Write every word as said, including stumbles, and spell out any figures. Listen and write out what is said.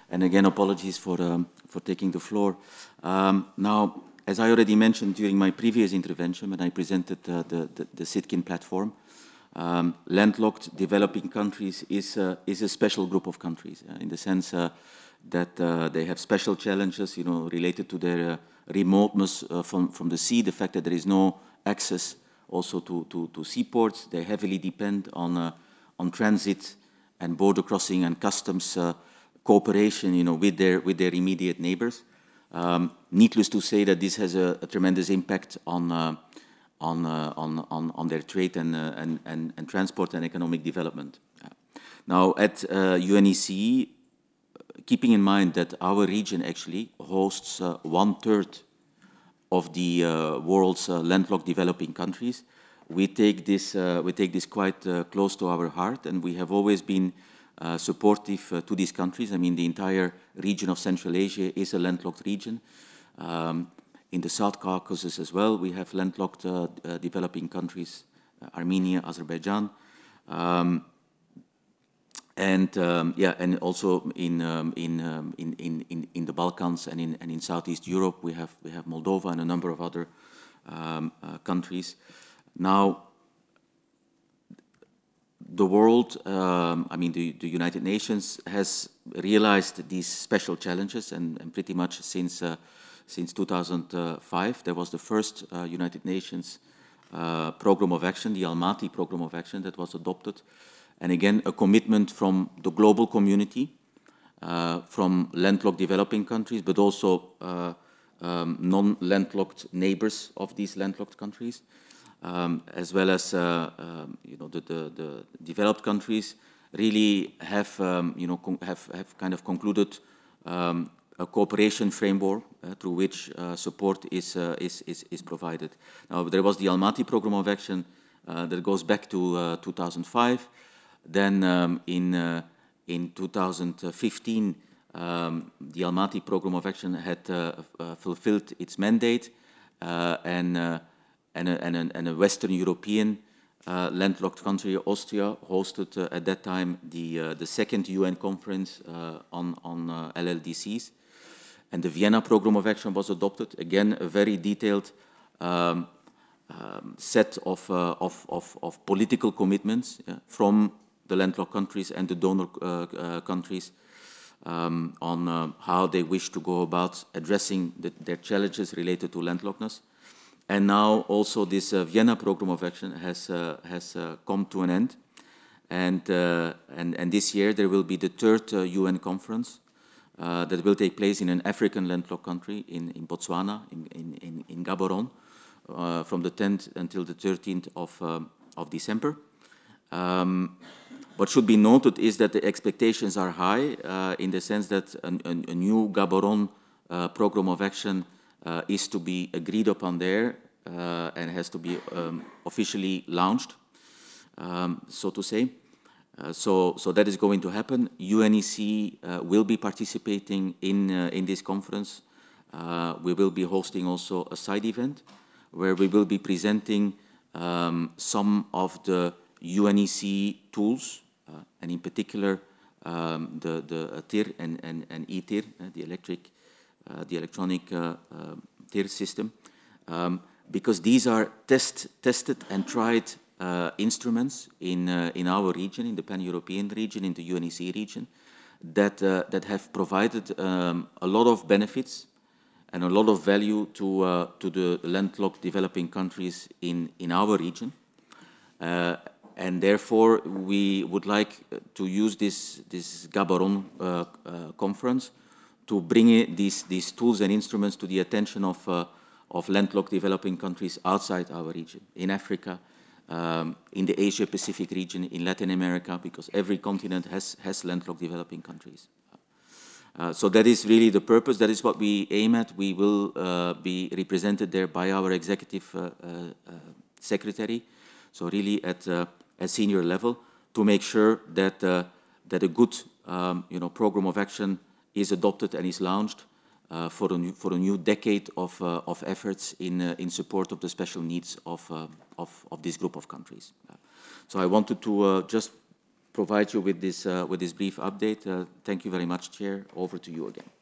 And again, apologies for, um, for taking the floor. Um, now, as I already mentioned during my previous intervention when I presented uh, the, the, the Sitkin platform, um, landlocked developing countries is, uh, is a special group of countries uh, in the sense uh, that uh, they have special challenges, you know, related to their uh, remoteness uh, from, from the sea, the fact that there is no access also to, to, to seaports. They heavily depend on, uh, on transit and border crossing and customs uh, cooperation, you know, with their, with their immediate neighbors. Um, needless to say that this has a, a tremendous impact on, uh, on, uh, on, on, on their trade and, uh, and, and, and transport and economic development. Uh, now, at uh, U N E C, keeping in mind that our region actually hosts uh, one-third of the uh, world's uh, landlocked developing countries, we take this, uh, we take this quite uh, close to our heart, and we have always been uh, supportive uh, to these countries. I mean, the entire region of Central Asia is a landlocked region. Um, in the South Caucasus as well, we have landlocked uh, uh, developing countries, uh, Armenia, Azerbaijan. Um, And um, yeah, and also in um, in, um, in in in in the Balkans and in and in Southeast Europe, we have we have Moldova and a number of other um, uh, countries. Now, the world, um, I mean, the, the United Nations has realized these special challenges, and, and pretty much since uh, since two thousand five, there was the first uh, United Nations uh, program of action, the Almaty program of action, that was adopted. And again, a commitment from the global community, uh, from landlocked developing countries, but also uh, um, non-landlocked neighbors of these landlocked countries, um, as well as uh, um, you know the, the, the developed countries really have um, you know have have kind of concluded um, a cooperation framework uh, through which uh, support is, uh, is is is provided. Now, there was the Almaty program of action uh, that goes back to uh, two thousand five. Then um, in, uh, in two thousand fifteen, um, the Almaty Program of Action had uh, uh, fulfilled its mandate, uh, and, uh, and, a, and, a, and a Western European uh, landlocked country, Austria, hosted uh, at that time the, uh, the second U N conference uh, on, on uh, L L D Cs. And the Vienna Program of Action was adopted, again, a very detailed um, um, set of, uh, of, of, of political commitments yeah, from the landlocked countries and the donor uh, uh, countries um, on uh, how they wish to go about addressing the, their challenges related to landlockedness. And now also this uh, Vienna Program of Action has, uh, has uh, come to an end. And, uh, and, and this year there will be the third uh, U N conference uh, that will take place in an African landlocked country, in, in Botswana, in, in, in Gaborone, uh, from the tenth until the thirteenth of, um, of December. Um, what should be noted is that the expectations are high uh, in the sense that a, a, a new Gaborone uh, program of action uh, is to be agreed upon there uh, and has to be um, officially launched, um, so to say. Uh, so, so that is going to happen. U N E C uh, will be participating in, uh, in this conference. Uh, we will be hosting also a side event where we will be presenting um, some of the U N E C tools, uh, and in particular um, the, the uh, T I R and, and, and E T I R, uh, the, electric, uh, the electronic uh, uh, T I R system, um, because these are test, tested and tried Uh, instruments in, uh, in our region, in the pan-European region, in the U N E C region, that, uh, that have provided um, a lot of benefits and a lot of value to, uh, to the landlocked developing countries in, in our region. Uh, and therefore, we would like to use this, this Gaborone uh, uh, conference to bring it, these, these tools and instruments to the attention of, uh, of landlocked developing countries outside our region, in Africa, Um, in the Asia-Pacific region, in Latin America, because every continent has, has landlocked developing countries. Uh, so that is really the purpose. That is what we aim at. We will uh, be represented there by our executive uh, uh, secretary, so really at a uh, senior level, to make sure that, uh, that a good um, you know, program of action is adopted and is launched Uh, for, a new, for a new decade of, uh, of efforts in, uh, in support of the special needs of, uh, of, of this group of countries. Uh, so I wanted to uh, just provide you with this, uh, with this brief update. Uh, thank you very much, Chair. Over to you again.